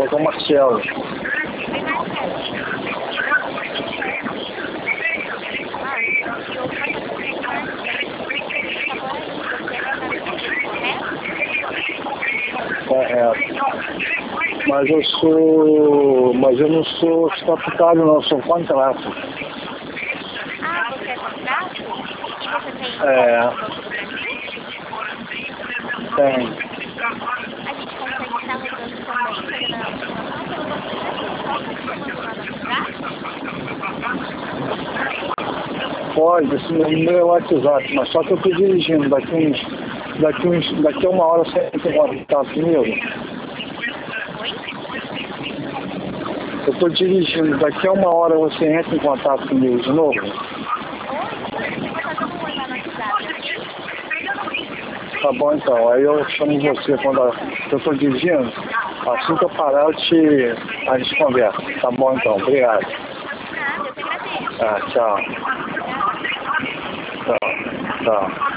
falou com o Marcelo. Correto. Mas eu não sou estatutário não, sou contrato. Ah, você é contrato? E você tem Tem. A gente consegue estar rodando também, fazendo a aprovação pelo aplicativo. Qual que você manda lá no WhatsApp? Pode, esse meu número é o WhatsApp, mas só que eu estou dirigindo, daqui a uma hora você entra em contato comigo. Oi? Eu estou dirigindo, daqui a uma hora você entra em contato comigo de novo. Oi? Eu vou fazer um oi lá no WhatsApp, ok? Tá bom então, aí eu chamo você quando eu estou dirigindo, assim que eu parar a gente conversa. Tá bom então, obrigado. Nada, eu te agradeço. Tchau. Tchau. Tchau.